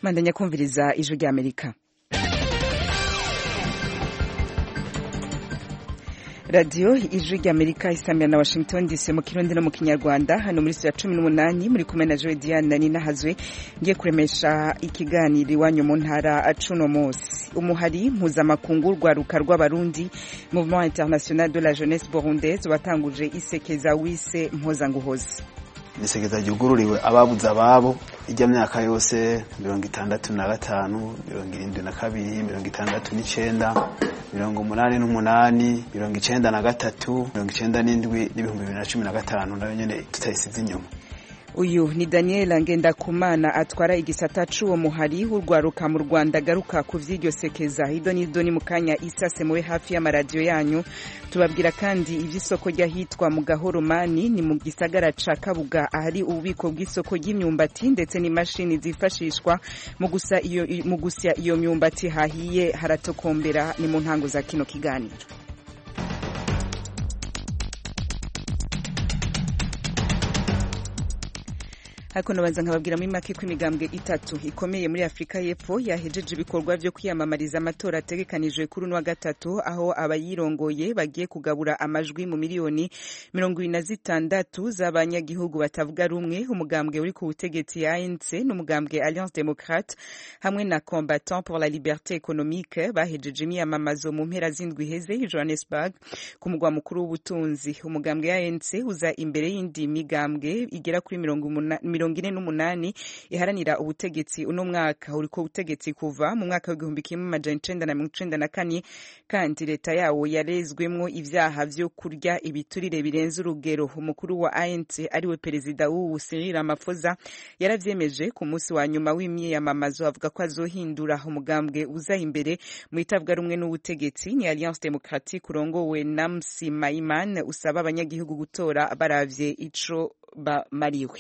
Mandanya kumviriza ijwi rya Amerika. Radio ijwi rya Amerika isamira na Washington DC mu Kirundi no mu Kinyarwanda. Hano muri ya 18 muri kumwe na Joy Diane Nina Hazwe ngiye kuremesha ikiganiro iwanyu mu ntara cuno munsi. Umuhari mpuzamakungu rwaruka rw'abarundi Mouvement International de la Jeunesse Burundaise watanguje isekeza wise mpozanguhozi. Isekeza ryugururiwe ababuza ababo ijya myaka yose 65, 72, 69, 88, 93, 97 2015 nayo nyene tutayisize inyuma. Uyu ni Daniel Ngendakumana atwara igisata c'uwo muhari w'urwaruka mu Rwanda garuka ku vy'iryo sekeza. Idoni mukanya isase muwe hafi y'amaradiyo yanyu. Tubabwira kandi ivy'isoko ryahitwa mu Gahoromani ni mu gisagara ca Kabuga ahari ububiko bw'isoko ry'imyumbati ndetse n'imashini zifashishwa mu gusya iyo myumbati hahiye haratokombera. Ni mu ntango za kino kiganiro. Hakono banza nkababwira muri make ko imigambwe itatu ikomeye muri Afrika y'Epfo yahejeje ibikorwa byo kwiyamamariza amatora ategekanijwe kuri wa gatatu aho abayirongoye bagiye kugabura amajwi mu miliyoni 26 z'abanyagihugu batavuga rumwe. Umugambwe uri ku butegetsi ANC n'umugambwe Alliance Démocrate hamwe na Combattant pour la Liberté Économique bahejeje imyamamazo mu mpera z'indwi heze i Johannesburg ku mugwa mukuru w'ubutunzi. Umugambwe ANC uza imbere y'indi migambwe igera kuri 48 iharanira ubutegetsi uno mwaka uriko ubutegetsi kuva mu mwaka w'igihumbi kimwe amajana 1994 kandi leta yawo yarezwemwo ivyaha vyo kurya ibiturire birenze urugero. Umukuru wa ANC ariwe perezida w'ubu Cyril Ramaphosa yaravyemeje ku munsi wa nyuma w'imyiyamamazo avuga ko azohindura umugambwe uza imbere mu itavuga rumwe n'ubutegetsi ni Alliance Démocratique urongowe na Msi Maimane usaba abanyagihugu gutora baravye ico bamariwe.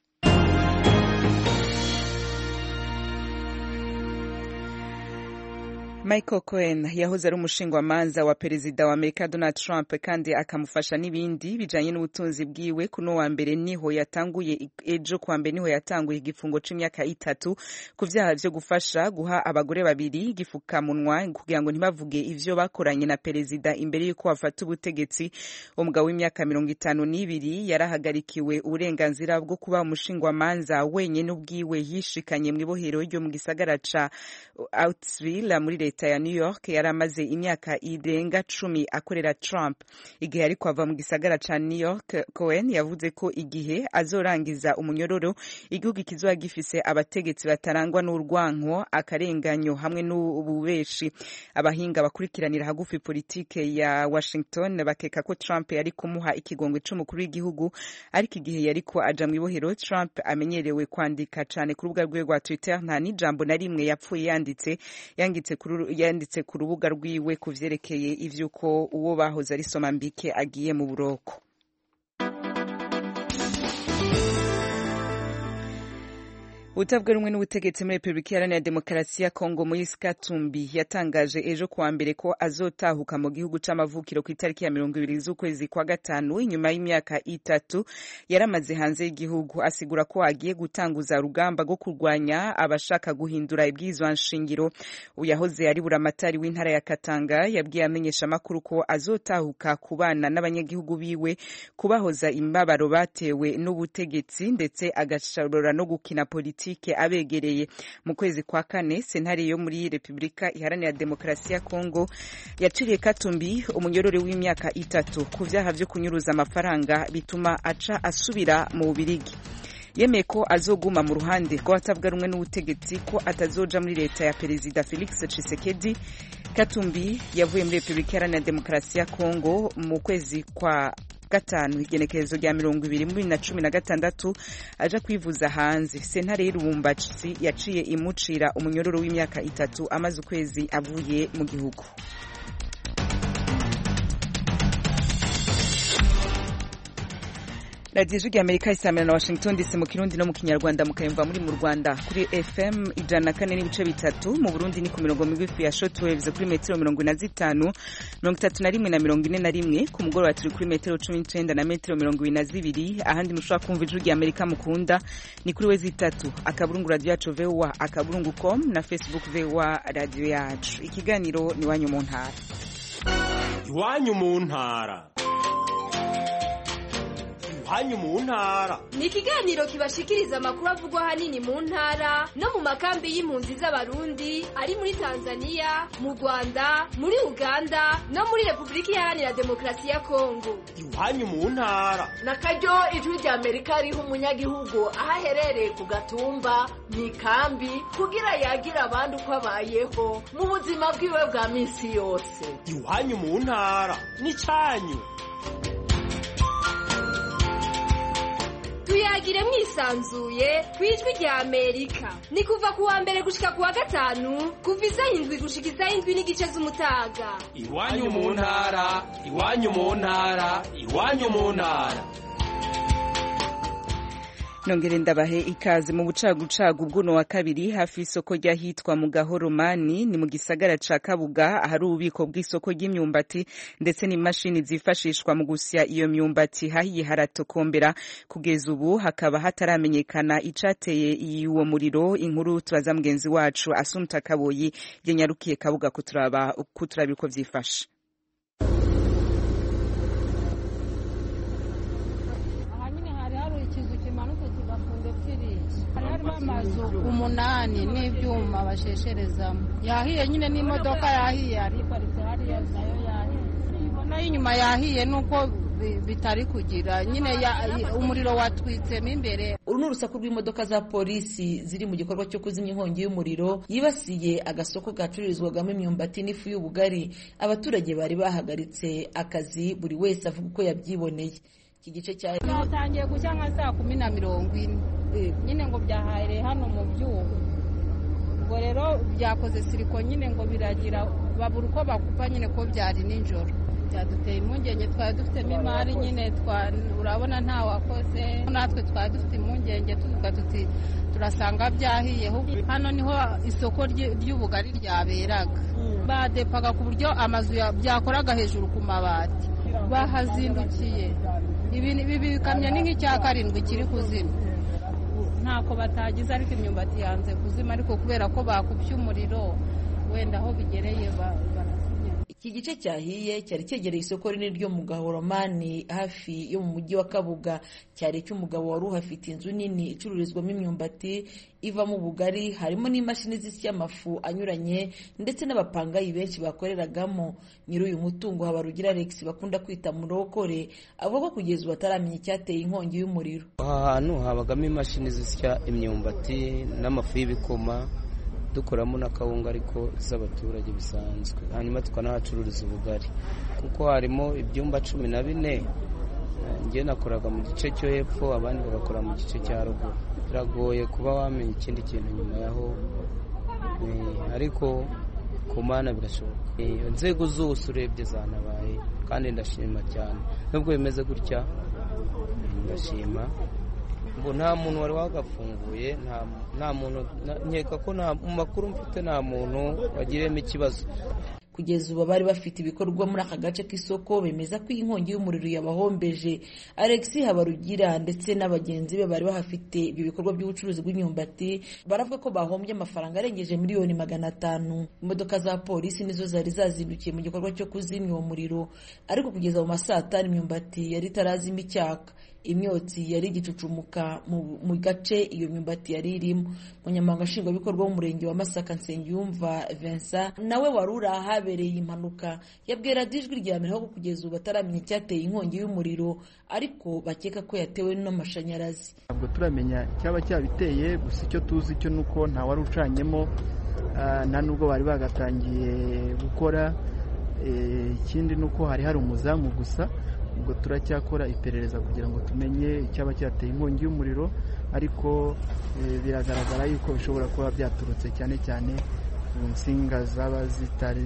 Michael Cohen yahoze ari umushingwamanza wa perezida wa Amerika Donald Trump kandi akamufasha n'ibindi bijanye n'ubutunzi bwiwe. Kuno wa mbere niho yatanguye ejo kwa mbere niho yatanguye igifungo c'imyaka 3 ku vyaha vyo gufasha guha abagore babiri igifukamunwa kugira ngo ntibavuge ivyo bakoranye na perezida imbere yuko bafata ubutegetsi. Umugabo w'imyaka 52 yarahagarikiwe uburenganzira bwo kuba umushingwamanza wenyene ubwiwe yishikanye mu ibohero ryo mu gisagara ca Outsville muri leta ya New York. Yaramaze imyaka irenga 10 akorera Trump. Igihe ariko ava mu gisagara ca New York, Cohen yavuze ko igihe azorangiza umunyororo igihugu kizoba gifise abategetsi batarangwa n'urwanko, akarenganyo hamwe n'ububeshi. Abahinga bakurikiranira hagufi politike ya Washington bakeka ko Trump yari kumuha ikigongwe c'umukuru w'igihugu, ariko igihe yariko aja mu ibohero Trump amenyerewe kwandika cane ku rubuga rwe rwa Twitter nta n'ijambo na rimwe yapfuye yanditse ku rubuga rwiwe kuvyerekeye ivyuko uwo bahoze ari Somambike agiye mu buroko. Utavuga rumwe n'ubutegetsi muri Republika Iharanira Demokarasi ya Kongo Moise Katumbi yatangaje ejo kuwa mbere ko azotahuka mu gihugu c'amavukiro ku itariki ya 20 z'ukwezi kwa gatanu inyuma y'imyaka 3 yaramaze hanze y'igihugu. Asigura ko agiye gutanguza rugamba rwo kurwanya abashaka guhindura ibwizwa nshingiro. Uyahoze ari buramatari w'intara ya Katanga yabwiye amenyesha makuru ko azotahuka kubana n'abanyagihugu biwe, kubahoza imbabaro batewe n'ubutegetsi ndetse agashobora no gukina politiki abegereye. Mu kwezi kwa kane sentare yo muri Republika Iharanira Demokarasi ya Kongo yaciriye Katumbi umunyororo w'imyaka 3 ku vyaha vyo kunyuruza amafaranga bituma aca asubira mu Bubirigi. Yemeye ko azoguma mu ruhande ko atavuga rumwe n'ubutegetsi ko atazoja muri leta ya perezida Felix Tshisekedi. Katumbi yavuye muri Republika Iharanira Demokarasi ya Kongo mu kwezi kwa gatanu igenekerezo rya 2016 aja kwivuza hanze. Sentare y'Irubumbashi yaciye imucira umunyororo w'imyaka 3 amaze ukwezi avuye mu gihugu. Radio Ijwi Amerika isamira na Washington DC mu Kirundi no mu Kinyarwanda mukayumva muri mu Rwanda kuri FM 104.3 mu Burundi ni ku mirongo migufi ya shortwaves kuri metero 45 31 na 41 ku mugoroba turi kuri metero 19 na metero 22 ahandi mushobora kumva Ijwi Amerika mukunda ni kuri wezi 3 akaburungu radio yacu VOA akaburungu.com na Facebook VOA radio yacu. Ikiganiro ni wanyu mu ntara. Iwanyu mu ntara. Iwanyu mu ntara ni ikiganiro kibashikiriza amakuru avugwa hanini mu ntara no mu makambi y'impunzi z'abarundi ari muri Tanzania, mu Rwanda, muri Uganda no muri Republika Iharanira Demokarasi ya Kongo. Iwanyu mu ntara na karyo Ijwi Amerika riha umunyagihugu ahaherereye ku gatumba mu ikambi kugira yagira abandi uko abayeho mu buzima bwiwe bwa minsi yose. Iwanyu mu ntara ni cyanyu. Tuyagire mwisanzuye kwijwi rya Amerika. Ni kuva kuwa mbere gushika kuwa gatanu kuva isaha 7 gushika isaha 7 n'igice z'umutaga. Iwanyu mu ntara, iwanyu mu ntara, iwanyu mu ntara. Nongere ndabahe ikaze mu bucagucagu bw'uno wa kabiri hafi isoko ryahitwa mu Gahoromani ni mu gisagara ca Kabuga ahari ububiko bw'isoko ry'imyumbati ndetse n'imashini zifashishwa mu gusya iyo myumbati hahiye haratokombera kugeza ubu hakaba hataramenyekana icateye uwo muriro. Inkuru tubaza mugenzi wacu Asumta Kaboyi yanyarukiye Kabuga kuturaba uko vyifashe. Amazu umunani n'ibyuma bashesherezamo yahiye nyine n'imodoka yahiye ariko hariya nayo yahiye ibona inyuma yahiye nuko bitari kugira nyine umuriro watwitsemo imbere. Uru ni urusaku rw'imodoka za polisi ziri mu gikorwa cyo kuzimya inkongi y'umuriro yibasiye agasoko gacururizwagamo imyumbati n'ifu y'ubugari. Abaturage bari bahagaritse akazi buri wese avuga uko yabyiboneye. Iki gice cyatangiye gushya nka saa 10:40 nyine ngo byahaye hano mu byuho, ubwo rero byakoze siriko nyine ngo biragira babura uko bakupa nyine ko byari nijoro. Byaduteye impungenge, twari dufitemo imari nyine urabona nta wakoze, natwe twari dufite impungenge tuvuga tuti turasanga byahiye. Hano niho isoko ry'ubugari ryaberaga, badepaga ku buryo amazu byakoraga hejuru ku mabati, bahazindukiye. Ibi bikamya ni nk'icya 7 kiri kuzima, ntako batagize ariko imyumbati yanze kuzima, ariko kubera ko bakubye umuriro wenda aho bigereye barazimya. Iki gice cyahiye cyari cyegereye isoko rinini ryo mu Gahoromani hafi yo mu mujyi wa Kabuga. Cyari cy'umugabo wari uhafite inzu nini icururizwamo imyumbati ivamo ubugari, harimo n'imashini zisya amafu anyuranye ndetse n'abapangayi benshi bakoreragamo. Nyiri uyu mutungo Habarugira Alex bakunda kwita Murokore avuga ko kugeza ubu ataramenya icyateye inkongi y'umuriro. Aha hantu habagamo imashini zisya imyumbati n'amafu y'ibikoma, dukoramo na kawunga ariko z'abaturage bisanzwe, hanyuma tukanahacururiza ubugari kuko harimo ibyumba 14. Ngiye nakoraga mu gice cyo hepfo, abandi bagakora mu gice cya ruguru. Biragoye kuba wamenya ikindi kintu nyuma yaho, ariko ku Mana birashoboka. Inzego zose urebye zanabaye kandi ndashima cyane, nubwo bimeze gutya ndashima. Nta muntu wari wagafunguye, nta muntu nkeka ko mu makuru mfite nta muntu wagiriyemo ikibazo. Kugeza ubu bari bafite ibikorwa muri aka gace k'isoko bemeza ko inkongi y'umuriro yabahombeje. Alex Habarugira ndetse n'abagenzi be bari bahafite ibi bikorwa by'ubucuruzi bw'imyumbati baravuga ko bahombye amafaranga arengeje miliyoni 500. Imodoka za polisi nizo zari zazindukiye mu gikorwa cyo kuzimya uwo muriro, ariko kugeza mu masaa 5 imyumbati yari tarazima icyaka. Imyotsi yari gicucumuka mu gace iyo myumbati yari irimo. Munyamabanga nshingwabikorwa w'umurenge wa Masaka Nsengiyumva Vincent nawe wari ahabereye impanuka yabwira Ijwi rya Amerika ko kugeza ubu bataramenya icyateye inkongi y'umuriro, ariko bakeka ko yatewe n'amashanyarazi. Ntabwo turamenya cyaba cyabiteye, gusa icyo tuzi cyo nuko nta wari ucanyemo, nta nubwo bari bagatangiye gukora. Ikindi nuko hari umuzamu gusa. Ubwo turacyakora iperereza kugira ngo tumenye icyaba cyateye inkongi y'umuriro, ariko biragaragara yuko bishobora kuba byaturutse cyane cyane mu nsinga zaba zitari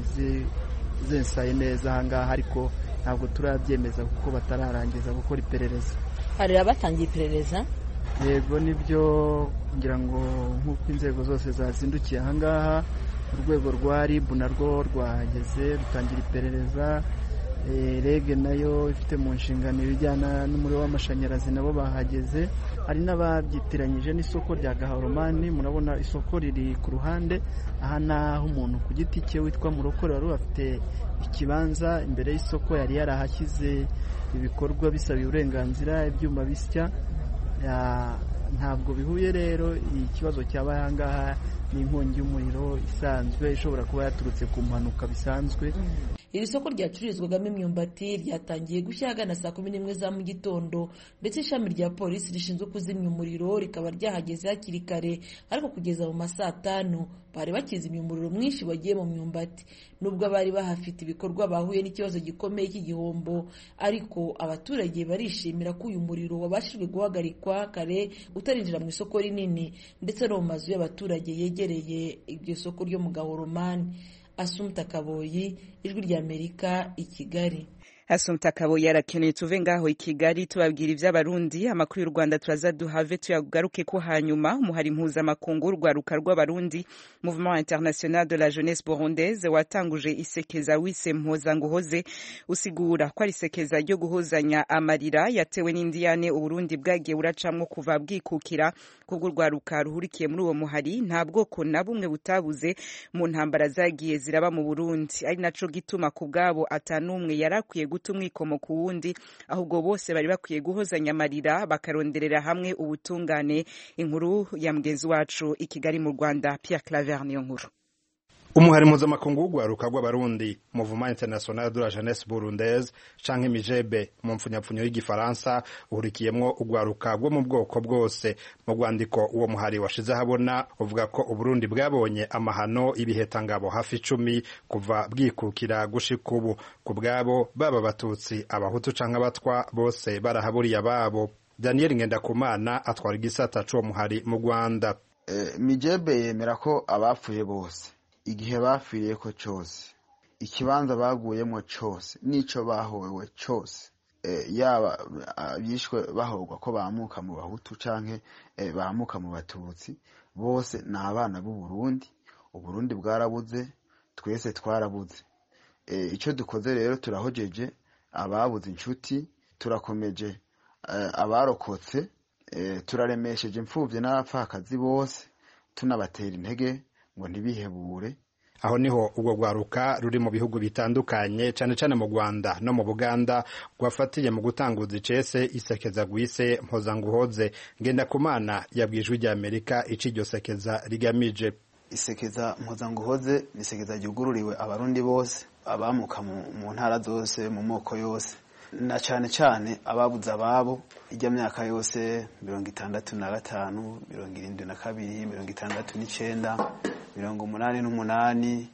zensaye neza ahangaha, ariko ntabwo turabyemeza kuko batararangiza gukora iperereza. hari abatangiye iperereza. Yego nibyo ngira ngo nk'uko inzego zose zazindukiye ahangaha, urwego rwa RIB narwo rwahageze rutangira iperereza. REG nayo ifite mu nshingano ibijyana n'umuriro w'amashanyarazi nabo bahageze. Hari n'ababyitiranyije n'isoko rya Gahoromani, murabona isoko riri ku ruhande aha naho umuntu ku giti cye witwa Murokore wari afite ikibanza imbere y'isoko yari yarahashyize ibikorwa bisaba uburenganzira, ibyuma bisya. Ntabwo bihuye rero ikibazo cyabaye ahangaha n'inkongi y'umuriro isanzwe ishobora kuba yaturutse ku mpanuka bisanzwe. Iri soko ryacururizwagamo imyumbati ryatangiye gushya ahagana saa 11 za mu gitondo, ndetse ishami rya polisi rishinzwe kuzimya umuriro rikaba ryahageze hakiri kare, ariko kugeza mu masaa 5 bari bakizimya umuriro mwinshi wagiye mu myumbati. Nubwo abari bahafite ibikorwa bahuye n'ikibazo gikomeye cy'igihombo, ariko abaturage barishimira ko uyu muriro wabashijwe guhagarikwa kare utarinjira mu isoko rinini ndetse no mu mazu y'abaturage yegereye iryo soko ryo mu Gahoromani. Assumpta Kaboyi, Ijwi ry'Amerika, i Kigali. Assumpta Kaboyi arakeneye tuve ngaho i Kigali tubabwira iby'abarundi. Amakuru y'u Rwanda turaza duhave tuyagaruke ko hanyuma. Umuhari mpuzamakungu urwaruka rw'abarundi Mouvement International de la Jeunesse Burundaise watanguje isekeza wise mpozanguhoze, usigura ko ari isekeza ryo guhozanya amarira yatewe n'indiyane Uburundi bwagiye buracamwo kuva bwikukira. Kubwo urwaruka ruhurikiye muri uwo muhari nta bwoko na bumwe butabuze mu ntambara zagiye ziraba mu Burundi, ari naco gituma ku bwabo atanumwe yarakwiye guta umwikomo ku wundi, ahubwo bose bari bakwiye guhozanya amarira bakaronderera hamwe ubutungane. Inkuru ya mugenzi wacu i Kigali mu Rwanda, Pierre Claver niyo nkuru. Umuhari mpuzamakungu w'urwaruka rw'abarundi Mouvement International de la Jeunesse Burundaise canke Mijebe mu mfunyapfunyo y'igifaransa uhurikiyemwo urwaruka rwo mu bwoko bwose. Mu rwandiko uwo muhari washize habona uvuga ko Uburundi bwabonye amahano ibihetangabo hafi 10 kuva bwikukira gushika ubu. Ku bwabo baba Batutsi, Abahutu canke Abatwa bose barahaburiye ababo. Daniel Ngendakumana atwara igisata c'uwo muhari mu Rwanda. Mijebe yemera ko abapfuye bose, igihe bafiriye ko cyose, ikibanza baguyemo cyose, nico bahowe cyose, yaba bishwe bahogwa ko bamuka mu Bahutu canke bamuka mu Batutsi, bose ni abana b'u Burundi. Uburundi bwarabuze, twese twarabuze. Ico dukoze rero turahojeje ababuze inshuti, turakomeje abarokotse, turaremesheje imfuvye n'abapfakazi bose, tunabatera intege ngo ntibihebure. Aho niho ubwo rwaruka ruri mu bihugu bitandukanye cyane cyane mu Rwanda no mu Buganda rwafatiye mu gutanguza icese isekeza gwise mpozanguhoze. Ngendakumana yabwijwe rya Amerika ici iryo sekeza rigamije. Isekeza mpozanguhoze ni isekeza ryugururiwe abarundi bose, abamuka mu ntara zose, mu moko yose, na cyane cyane ababuze ababo ijya myaka yose 65, 72, 69, 88,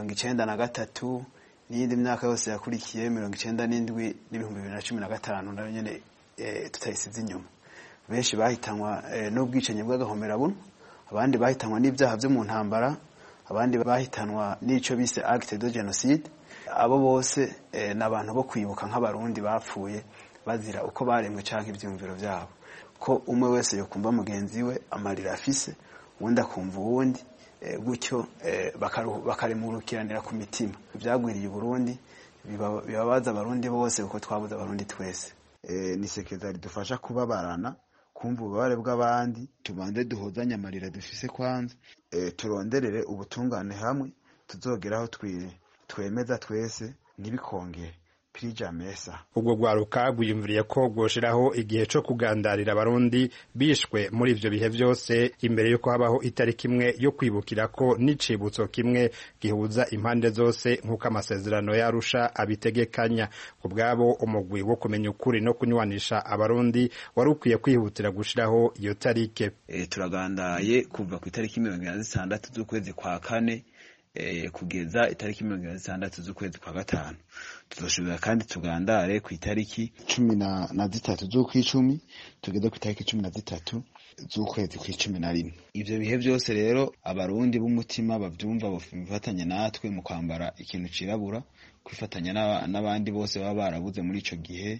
93 n'iyindi myaka yose yakurikiye 97 n'2015 nayo nyene tutayisize inyuma. Benshi bahitanwa n'ubwicanyi bw'agahomerabuntu, abandi bahitanwa n'ibyaha byo mu ntambara, abandi bahitanwa n'ico bise acte de génocide. Abo bose n'abantu bo kwibuka nk'abarundi bapfuye bazira uko baremwe canke ivyumviro byabo, ko umwe wese yokumva mugenzi we amarira afise, uwundi akumva uwundi, gutyo bakaremurukiranira ku mitima. Ibyagwiriye Burundi bibabaza abarundi bose uko twabuze abarundi twese. Nisekeza ridufasha kubabarana, kumva ububabare bw'abandi, tubanze duhozanya amarira dufise kwanza, turonderere ubutungane hamwe, tuzogeraho twemeza twese ntibikongere. Prijamesa. Ubwo rwaruka rwiyumviriye ko rwoshiraho igihe cyo kugandarira abarundi bishwe muri ivyo bihe byose, imbere yuko habaho itariki imwe yo kwibukira ko n'icibutso kimwe gihuza impande zose nk'uko amasezerano yarusha abitegekanya. Ku bwabo umugwi wo kumenya ukuri no kunywanisha abarundi wari ukwiye kwihutira gushiraho iyo tarike. Turagandaye kuva ku itariki 26 z'ukwezi kwa kane kugeza itariki 26 z'ukwezi kwa gatanu. Tuzoshobora kandi tugandare ku itariki 13 z'ukwicumi tugeze ku itariki 13 z'ukwezi kw'icumi. Ivyo bihe byose rero abarundi b'umutima bavyumva bafatanya natwe mu kwambara ikintu cirabura, kwifatanya n'abandi bose baba barabuze muri ico gihe,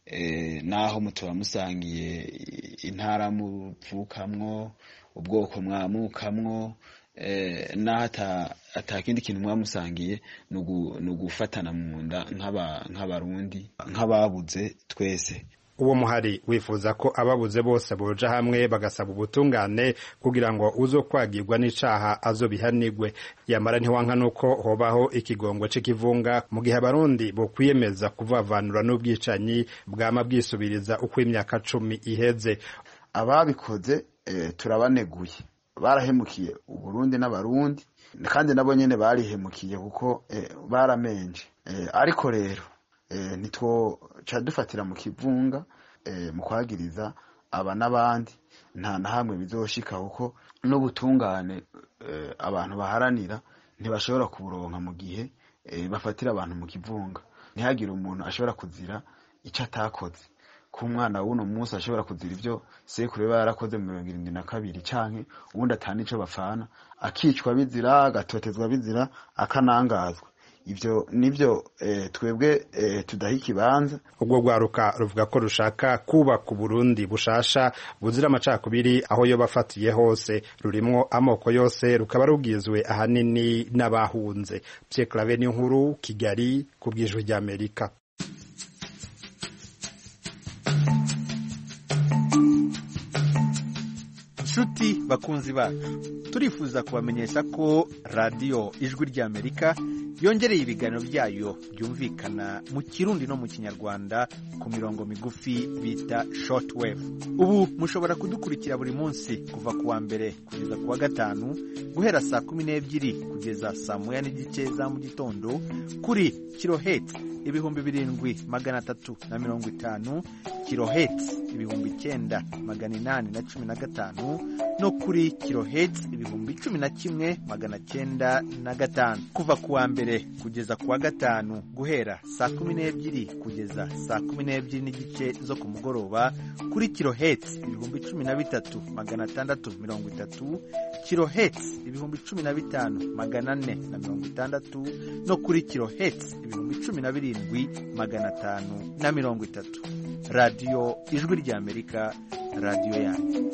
naho mutuba musangiye intara muvukamwo ubwoko mwamukamwo naho atakindi kintu mwamusangiye ni ugufatana mu nda nk'abarundi nk'ababuze twese. Uwo muhari wifuza ko ababuze bose boja hamwe bagasaba ubutungane kugira ngo uzokwagirwa n'icaha azobihanigwe. Yamara ntiwanka nuko hobaho ikigongwe c'ikivunga mu gihe abarundi bo kwiyemeza kuvavanura n'ubwicanyi bwama bwisubiriza uko imyaka 10 iheze. Ababikoze turabaneguye, barahemukiye Uburundi n'abarundi kandi nabo nyene barihemukiye kuko baramenje, ariko rero nitwo cadufatira mu kivunga mu kwagiriza aba n'abandi nta na hamwe bizoshika kuko n'ubutungane abantu baharanira ntibashobora kuburonka mu gihe bafatira abantu mu kivunga. Ntihagire umuntu ashobora kuzira icyo atakoze, ku mwana w'uno munsi ashobora kuzira ivyo sekuru yarakoze mu 72 canke ubundi atana ico bafana, akicwa bizira, agatotezwa bizira, akanangazwa. Ivyo nivyo twebwe tudaha ikibanza. Ubwo rwaruka ruvuga ko rushaka kubaka Burundi bushasha buzira amacakubiri aho yo bafatiye hose, rurimwo amoko yose, rukaba rugizwe ahanini n'abahunze. Pierre Claver Ninkuru, Kigali, kubw'Ijwi ry'Amerika. Nshuti bakunzi bacu, turifuza kubamenyesha ko radio Ijwi ry'Amerika yongereye ibiganiro byayo byumvikana mu Kirundi no mu Kinyarwanda ku mirongo migufi bita shortwave. Ubu mushobora kudukurikira buri munsi kuva kuwa mbere kugeza kuwa gatanu guhera saa 12 kugeza saa 1:30 za mu gitondo kuri kilohertz 7350, kilohertz 9815 no kuri kilohertz 11905 kuva kuwa mbere kugeza kuwa gatanu guhera saa 12 kugeza saa 12 n'igice zo ku mugoroba kuri kilohertz 13630, kilohertz 15460 no kuri kilohertz 17530. Radio Ijwi ry'Amerika, radio yanyu.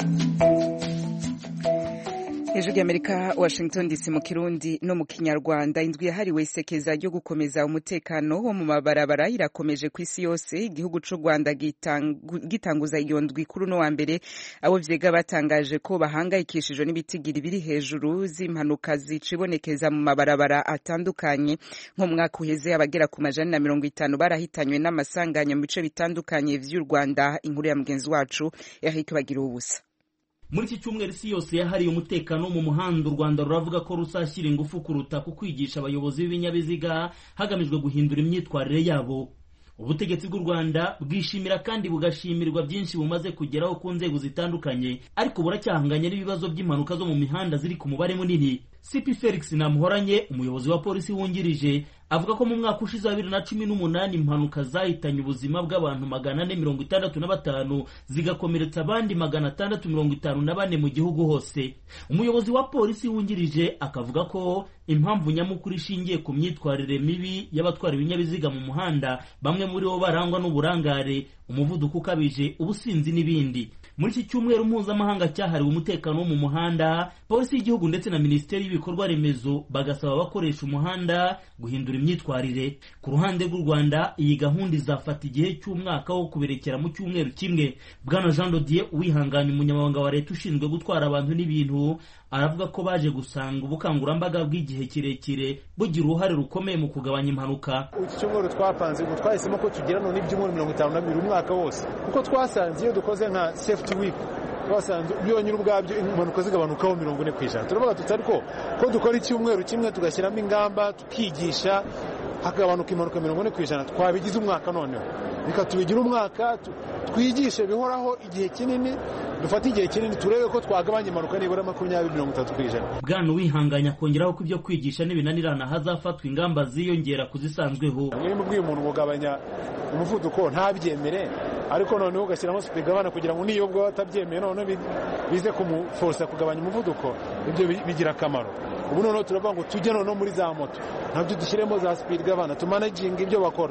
Ijwi ry'Amerika, Washington DC mu Kirundi no mu Kinyarwanda. Indwi yahariwe isekeza ryo gukomeza umutekano wo mu mabarabara irakomeje ku isi yose. Igihugu c'u Rwanda gitanguza iyo ndwi kuri no wa mbere, abo vyega batangaje ko bahangayikishijwe n'ibitigiri biri hejuru z'impanuka zicibonekeza mu mabarabara atandukanye. Nko mwaka uheze abagera ku 150 barahitanywe n'amasanganya mu bice bitandukanye vy'u Rwanda. Inkuru ya mugenzi wacu Eric Bagirubusa. Muri iki cyumweru isi yose yahariye umutekano mu muhanda, u Rwanda ruravuga ko rusashyira ingufu kuruta ku kwigisha abayobozi b'ibinyabiziga hagamijwe guhindura imyitwarire yabo. Ubutegetsi bw'u Rwanda bwishimira kandi bugashimirwa byinshi bumaze kugeraho ku nzego zitandukanye, ariko buracyahanganye n'ibibazo by'impanuka zo mu mihanda ziri ku mubare munini. CP Felix Namuhoranye, umuyobozi wa polisi wungirije, avuga ko mu mwaka ushize 2018 impanuka zahitanye ubuzima bw'abantu 465 zigakomeretsa abandi 654 mu gihugu hose. Umuyobozi wa polisi wungirije akavuga ko impamvu nyamukuru ishingiye ku myitwarire mibi y'abatwara ibinyabiziga mu muhanda, bamwe muri bo barangwa n'uburangare, umuvuduko ukabije, ubusinzi n'ibindi. Muri iki cyumweru mpuzamahanga cyahariwe umutekano wo mu muhanda, polisi y'igihugu ndetse na minisiteri y'ibikorwa remezo bagasaba abakoresha umuhanda guhindura imyitwarire. Ku ruhande rw'u Rwanda, iyi gahunda izafata igihe cy'umwaka wo kuberekera mu cyumweru kimwe. Bwana Jean Dodier Uwihanganye, umunyamabanga wa leta ushinzwe gutwara abantu n'ibintu, aravuga ko baje gusanga ubukangurambaga bw'igihe kirekire bugira uruhare rukomeye mu kugabanya impanuka. Iki cyumweru twapanze ngo twahisemo ko tugira none ibyumweru 52 umwaka wose, kuko twasanze iyo dukoze nka safety week twasanze byonyine ubwabyo impanuka zigabanukaho 40%. Turavuga tutari ko dukora icyumweru kimwe tugashyiramo ingamba tukigisha hagabanuka impanuka 40%, twabigize umwaka noneho reka tubigira umwaka twigishe bihoraho igihe kinini, dufata igihe kinini turebe ko twagabanya impanuka nibura 20-30%. Bwana Uwihanganye akongeraho ko ibyo kwigisha n'ibinanirana hazafatwa ingamba ziyongera kuzisanzweho. Mwemwe bwiye umuntu kugabanya umuvuduko ntabyemere, ariko noneho ugashyiramo speed gabana kugira ngo niyo bwo atabyemeye none bize kumuforsa kugabanya umuvuduko, ibyo bigira akamaro. Ubu noneho turavuga ngo tujye noneho muri za moto nabyo dushyiremo za speed gabana, tumanaging ibyo bakora,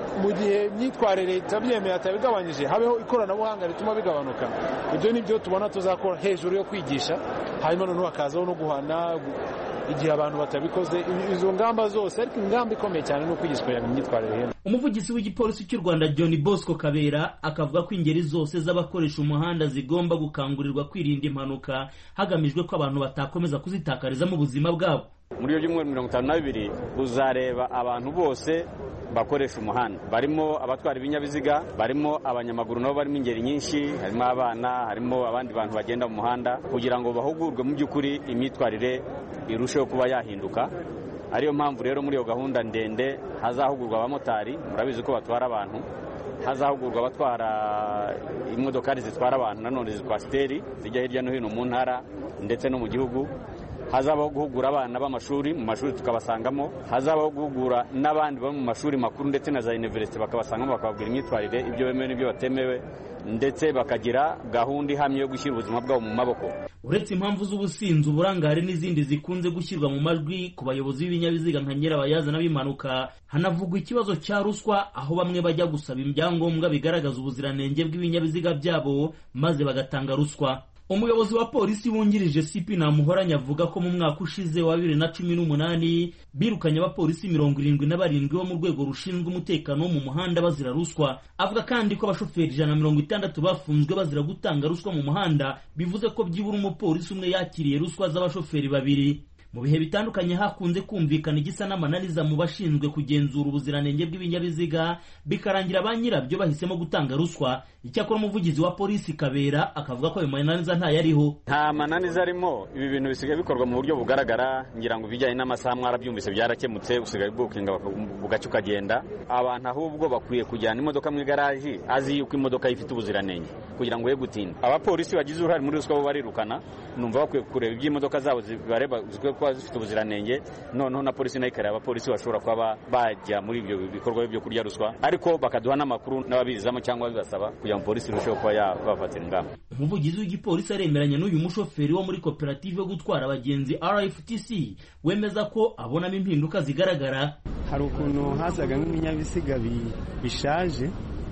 mu gihe imyitwarire itabyemeye atabigabanyije habeho ikoranabuhanga rituma bigabanuka. Ibyo nibyo tubona tuzakora hejuru yo kwigisha, hanyuma noneho hakazaho no guhana igihe abantu batabikoze. Izo ngamba zose, ariko ingamba ikomeye cyane ni ukwigisha imyitwarire. Umuvugizi w'igipolisi cy'u Rwanda John Bosco Kabera akavuga ko ingeri zose z'abakoresha umuhanda zigomba gukangurirwa kwirinda impanuka hagamijwe ko abantu batakomeza kuzitakarizamo ubuzima bwabo. Muri iyo byumweru 52 uzareba abantu bose bakoresha umuhanda, barimo abatwara ibinyabiziga, barimo abanyamaguru nabo barimo ingeri nyinshi, harimo abana, harimo abandi bantu bagenda mu muhanda, kugira ngo bahugurwe mu by'ukuri imyitwarire irusheho kuba yahinduka. Ariyo mpamvu rero muri iyo gahunda ndende hazahugurwa abamotari, murabizi ko batwara abantu, hazahugurwa abatwara imodokari zitwara abantu, nanone zitwasiteri zijya hirya no hino mu ntara ndetse no mu gihugu. Hazabaho guhugura abana b'amashuri, mu mashuri tukabasangamo, hazabaho guhugura n'abandi bo mu mashuri makuru ndetse na za university bakabasangamo, bakababwira imyitwarire, ibyo bemewe n'ibyo batemewe, ndetse bakagira gahunda ihamye yo gushyira ubuzima bwabo mu maboko. Uretse impamvu z'ubusinzi, uburangare n'izindi zikunze gushyirwa mu majwi ku bayobozi b'ibinyabiziga nka nyirabayazana b'impanuka, hanavugwa ikibazo cya ruswa, aho bamwe bajya gusaba ibyangombwa bigaragaza ubuziranenge bw'ibinyabiziga byabo maze bagatanga ruswa. Umuyobozi wa polisi wungirije CP Namuhoranya avuga ko mu mwaka ushize wa 2018 birukanye abapolisi 77 bo mu rwego rushinzwe umutekano wo mu muhanda bazira ruswa. Avuga kandi ko abashoferi 160 bafunzwe bazira gutanga ruswa mu muhanda, bivuze ko byibura umupolisi umwe yakiriye ruswa z'abashoferi babiri. Mu bihe bitandukanye hakunze kumvikana igisa n'amananiza mu bashinzwe kugenzura ubuziranenge bw'ibinyabiziga, bikarangira ba nyirabyo bahisemo gutanga ruswa. Icyakora umuvugizi wa polisi Kabera akavuga ko ayo mananiza ntayariho. Nta mananiza arimo, ibi bintu bisigaye bikorwa mu buryo bugaragara, ngira ngo bijyanye n'amasaha mwarabyumvise byarakemutse, usigaye bwukinga bugaca ukagenda. Abantu ahubwo bakwiye kujyana imodoka mu igaraji azi yuko imodoka ifite ubuziranenge kugira ngo ye gutinda. Abapolisi bagize uruhare muri ruswa bo barirukana, numva bakwiye kureba iby'imodoka zabo zibareba kuba zifite ubuziranenge, noneho na polisi nayo ikareba abapolisi bashobora kuba bajya muri ibyo bikorwa byo kurya ruswa, ariko bakaduha n'amakuru n'ababizamo cyangwa bibasaba kugira ngo polisi irusheho kuba yabafatira ingamba. Umuvugizi w'igipolisi aremeranya n'uyu mushoferi wo muri koperative yo gutwara abagenzi RFTC wemeza ko abonamo impinduka zigaragara. Hari ukuntu hazaga nk'ibinyabiziga bishaje,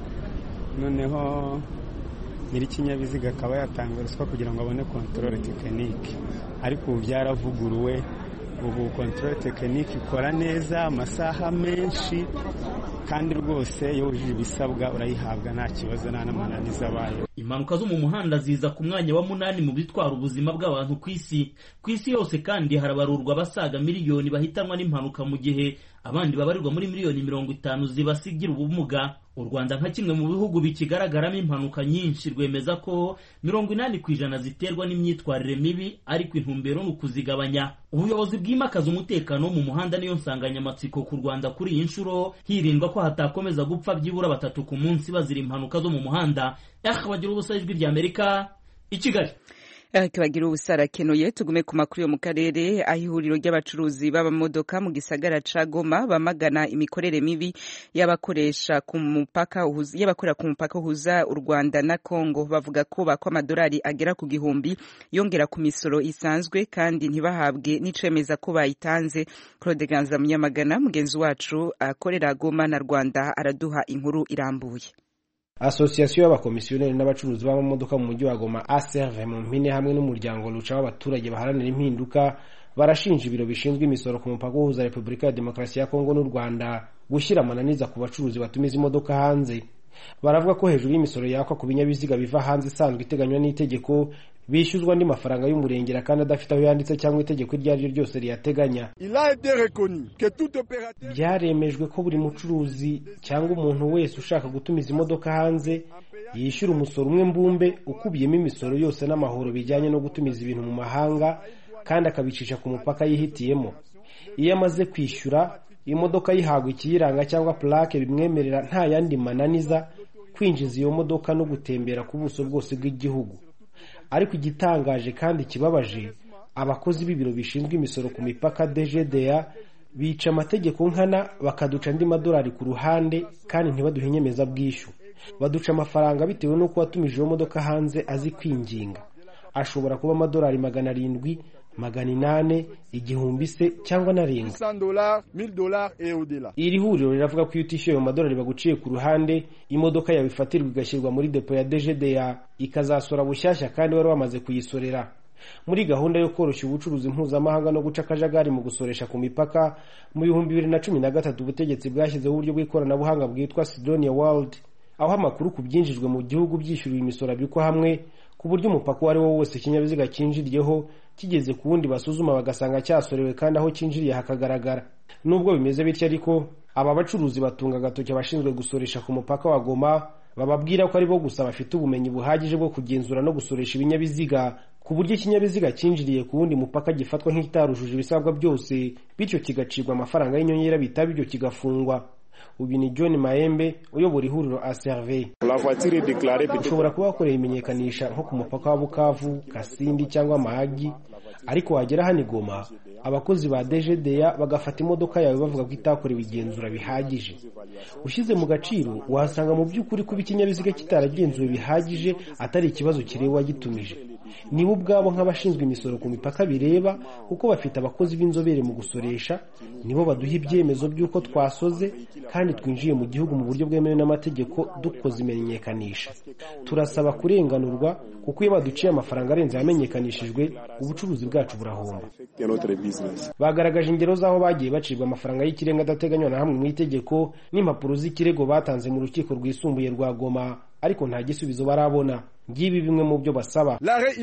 noneho nyiri kinyabiziga akaba yatanga ruswa kugira ngo abone controle technique, ariko ubu byaravuguruwe. Ubu controle technique ikora neza amasaha menshi, kandi rwose iyo wujuje ibisabwa urayihabwa nta kibazo, nta n'amananiza abaye. Impanuka zo mu muhanda ziza ku mwanya wa 8 mu bitwara ubuzima bw'abantu ku isi. Ku isi yose kandi harabarurwa abasaga miliyoni bahitanwa n'impanuka, mu gihe abandi babarirwa muri miliyoni 50 zibasigira ubumuga. U Rwanda nka kimwe mu bihugu bikigaragaramo impanuka nyinshi rwemeza ko 80% ziterwa n'imyitwarire mibi, ariko intumbero ni ukuzigabanya. Ubuyobozi bwimakaza umutekano mu muhanda niyo nsanganyamatsiko ku Rwanda kuri iyi nshuro, hirindwa ko hatakomeza gupfa byibura 3 ku munsi bazira impanuka zo mu muhanda. Bagira ubusa ijwi rya Amerika i Kigali. Kibagira ubusarakenuye. Tugume ku makuru yo mu karere, aho ihuriro ry'abacuruzi b'amamodoka mu gisagara ca Goma bamagana imikorere mibi y'abakorera ku mupaka uhuza u Rwanda na Kongo. Bavuga ko bakwa amadolari agera ku 1000 yongera ku misoro isanzwe, kandi ntibahabwe n'icemeza ko bayitanze. Claude Ganza Munyamagana mugenzi wacu akorera Goma na Rwanda araduha inkuru irambuye. Association y'abakomisiyoneri n'abacuruzi b'amamodoka mu mujyi wa Goma ASERV mu mpine hamwe n'umuryango Lucha w'abaturage baharanira impinduka barashinja ibiro bishinzwe imisoro ku mupaka uhuza Repubulika ya Demokarasi ya Kongo n'u Rwanda gushyira amananiza ku bacuruzi batumiza imodoka hanze. Baravuga ko hejuru y'imisoro yakwa ku binyabiziga biva hanze isanzwe iteganywa n'itegeko bishyuzwa andi mafaranga y'umurengera kandi adafite aho yanditse cyangwa itegeko iryo ari ryo ryose riyateganya. Byaremejwe ko buri mucuruzi cyangwa umuntu wese ushaka gutumiza imodoka hanze yishyura umusoro umwe mbumbe ukubiyemo imisoro yose n'amahoro bijyanye no gutumiza ibintu mu mahanga, kandi akabicisha ku mupaka yihitiyemo. Iyo amaze kwishyura, imodoka yihabwa ikiyiranga cyangwa plaque bimwemerera nta yandi mananiza kwinjiza iyo modoka no gutembera ku buso bwose bw'igihugu. Ariko igitangaje kandi kibabaje, abakozi b'ibiro bishinzwe imisoro ku mipaka DGDA bica amategeko nkana, bakaduca andi madolari ku ruhande kandi ntibaduhe inyemeza bwishyu. Baduca amafaranga bitewe n'uko watumije iyo modoka hanze azi kwinginga. ashobora kuba amadolari 700, 800, 1000 se cyangwa narenga. Iri huriro riravuga ko iyo utishyuye amadolari baguciye ku ruhande, imodoka yawe ifatirwa igashyirwa muri depo ya DGDA ikazasora bushyashya kandi wari wamaze kuyisorera. Muri gahunda yo koroshya ubucuruzi mpuzamahanga no guca akajagari mu gusoresha ku mipaka, mu 2013 ubutegetsi bwashyizeho uburyo bw'ikoranabuhanga bwitwa Sidonia World, aho amakuru ku byinjijwe mu gihugu byishyuriwe imisoro abikwa hamwe, ku buryo umupaka uwo ari wo wose ikinyabiziga cyinjiriyeho kigeze ku wundi basuzuma bagasanga cyasorewe kandi aho cyinjiriye hakagaragara. Nubwo bimeze bityo ariko, aba bacuruzi batunga agatoki abashinzwe gusoresha ku mupaka wa Goma, bababwira ko ari bo gusa bafite ubumenyi buhagije bwo kugenzura no gusoresha ibinyabiziga, ku buryo ikinyabiziga cyinjiriye ku wundi mupaka gifatwa nk'ikitarujuje ibisabwa byose, bityo kigacibwa amafaranga y'inyongera bitaba ibyo kigafungwa. Ubu ni John Maembe uyobora ihuriro Aserve. Ushobora kuba wakoreye imenyekanisha nko ku mupaka wa Bukavu, Kasindi cyangwa Mahagi, ariko wagera hano Goma, abakozi ba DGDA bagafata imodoka yawe bavuga ko itakorewe igenzura bihagije. Ushize mu gaciro wasanga mu by'ukuri kuba ikinyabiziga kitaragenzuwe bihagije atari ikibazo kireba wagitumije. Nibo ubwabo nk'abashinzwe imisoro ku mipaka bireba, kuko bafite abakozi b'inzobere mu gusoresha, nibo baduha ibyemezo by'uko twasoze kandi twinjiye mu gihugu mu buryo bwemewe n'amategeko dukoze imenyekanisha. Turasaba kurenganurwa, kuko iyo baduciye amafaranga arenze yamenyekanishijwe, ubucuruzi bwacu burahomba. Bagaragaje ingero z'aho bagiye bacibwa amafaranga y'ikirenga adateganywa na hamwe mu itegeko n'impapuro z'ikirego batanze mu rukiko rwisumbuye rwa Goma, ariko nta gisubizo barabona. Ngibi bimwe mu byo basaba: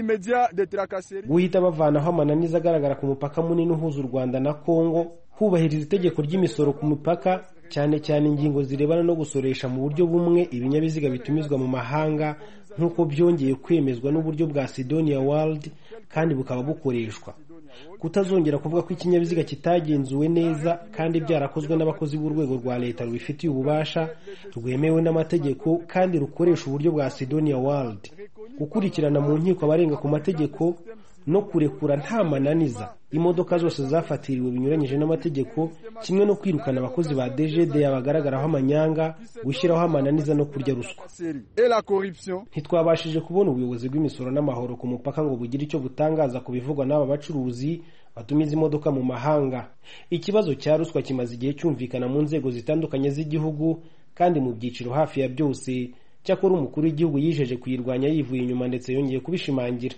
guhita bavanaho amananiza agaragara ku mupaka munini uhuza u Rwanda na Kongo, hubahiriza itegeko ry'imisoro ku mupaka, cyane cyane ingingo zirebana no gusoresha mu buryo bumwe ibinyabiziga bitumizwa mu mahanga nk'uko byongeye kwemezwa n'uburyo bwa Sidonia World kandi bukaba bukoreshwa. Kutazongera kuvuga ko ikinyabiziga kitagenzuwe neza kandi byarakozwe n'abakozi b'urwego rwa leta rubifitiye ububasha, rwemewe n'amategeko kandi rukoresha uburyo bwa Sidonia World. Gukurikirana mu nkiko abarenga ku mategeko no kurekura nta mananiza imodoka zose zafatiriwe binyuranyije n'amategeko, kimwe no kwirukana abakozi ba DGDA bagaragaraho amanyanga, gushyiraho amananiza no kurya ruswa. Ntitwabashije kubona ubuyobozi bw'imisoro n'amahoro ku mupaka ngo bugire icyo butangaza ku bivugwa n'aba bacuruzi batumiza imodoka mu mahanga. Ikibazo cya ruswa kimaze igihe cyumvikana mu nzego zitandukanye z'igihugu kandi mu byiciro hafi ya byose. Cyakora umukuru w'igihugu yijeje kuyirwanya yivuye inyuma ndetse yongeye kubishimangira.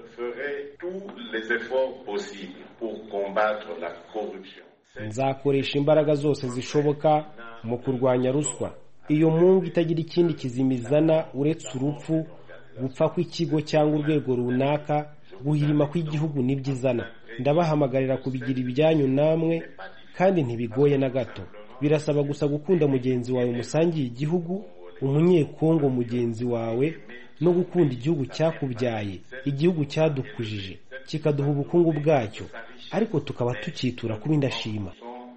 Nzakoresha imbaraga zose zishoboka mu kurwanya ruswa. Iyo mungu itagira ikindi kizimizana uretse urupfu, gupfa kw'ikigo cyangwa urwego runaka, guhirima kw'igihugu n'ibyizana. Ndabahamagarira kubigira ibyanyu namwe, kandi ntibigoye na gato. Birasaba gusa gukunda mugenzi wawe musangiye igihugu, umunyekongo mugenzi wawe, no gukunda igihugu cyakubyaye, igihugu cyadukujije, kikaduha ubukungu bwacyo, ariko tukaba tukitura kuba indashima.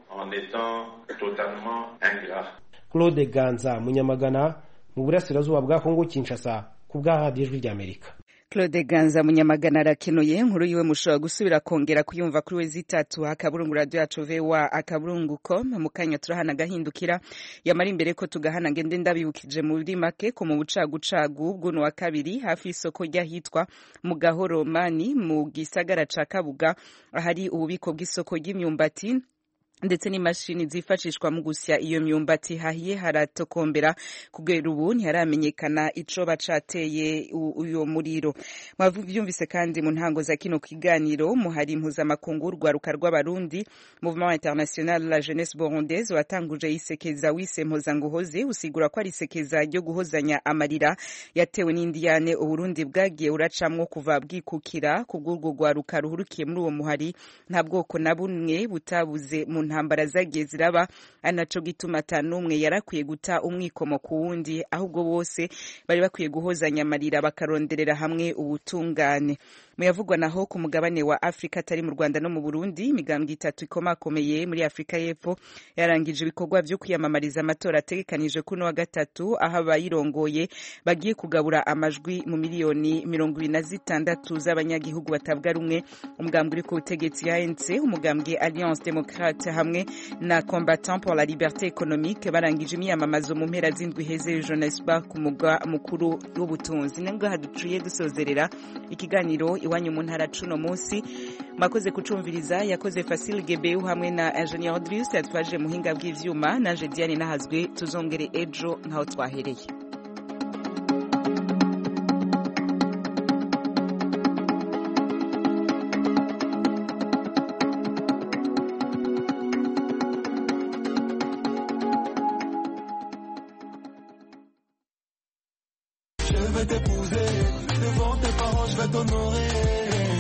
Claude Ganza, Munyamagana, mu burasirazuba bwa Kongo Kinshasa, ku bwa Radio Ijwi ry'Amerika. Claude Ganza Munyamagana arakenuye. Inkuru yiwe mushobora gusubira kongera kuyumva kuri wezi3 akaburungu radio yacu VOA akaburungu.com. mu kanya turahana gahindukira, yamara imbere ko tugahana ngende ndabibukije muri make ko mu bucagucagu bw'uno wa kabiri hafi isoko ryahitwa mu Gahoro Mani mu gisagara ca Kabuga, ahari ububiko bw'isoko ry'imyumbati ndetse n'imashini zifashishwa mu gusya iyo myumbati hahiye haratokombera. Kugera ubu ntiharamenyekana ico bacateye uyo muriro. Mwavyumvise kandi mu ntango za kino kiganiro muhari mpuzamakungu urwaruka rw'abarundi Mouvement International la Jeunesse Burundaise watanguje isekeza wise mpuzanguhoze, usigura ko ari isekeza ryo guhozanya amarira yatewe n'indiyane Uburundi bwagiye uracamwo kuva bwikukira. Kubw'urwo rwaruka ruhurukiye muri uwo muhari nta bwoko na bumwe butabuze mu ntambara zagiye ziraba, anaco gituma atanumwe yarakwiye guta umwikomo ku wundi, ahubwo bose bari bakwiye guhozanya amarira bakaronderera hamwe ubutungane. Muyavugwa naho ku mugabane wa Afrika atari mu Rwanda no mu Burundi, imigambwe itatu ikomakomeye muri Afrika y'Epfo yarangije ibikorwa byo kwiyamamariza amatora ategekanije kuno wa gatatu, aho abayirongoye bagiye kugabura amajwi mu miliyoni 26 z'abanyagihugu batabwa rumwe. Umugambwe uri ku butegetsi ANC, umugambwe Alliance Democrate hamwe na Combattant pour la Liberté Économique barangije imyamamazo mu mpera z'indwi heze Johannesburg ku mugwa mukuru w'ubutunzi. Nubwo haduciye dusozerera ikiganiro iwanyu mu ntara cuno munsi, makoze kucumviriza yakoze Facile Gebeu hamwe na Engineer Drius yatwaje muhinga bw'ivyuma nanje Diane Nahazwe. Tuzongere ejo nkaho twahereye. Je vais t'épouser, devant tes parents je vais t'honorer.